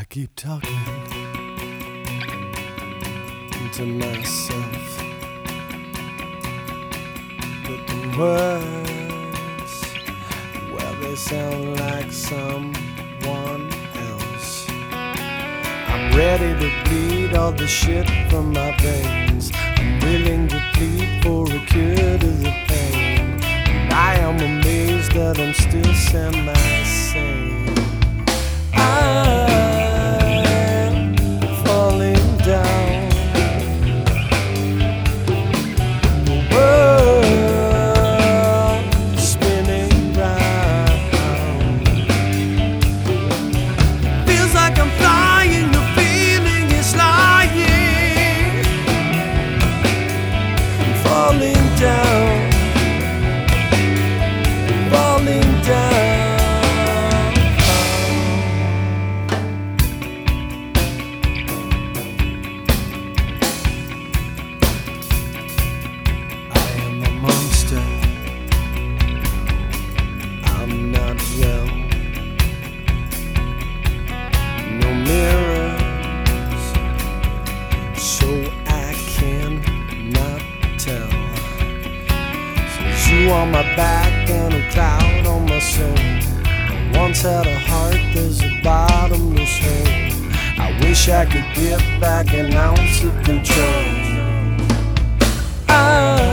I keep talking to myself, but the words, well, they sound like someone else. I'm ready to bleed all the shit from my veins. I'm willing to plead for a cure to the pain, and I am amazed that I'm still semi-sane. I'm falling down. The world spinning round. Feels like I'm flying. The feeling is lying. I'm falling down. Falling down. I'm not well. No mirrors, so I cannot tell. There's you on my back and a cloud on my soul. I once had a heart, there's a bottomless hole. I wish I could get back an ounce of control.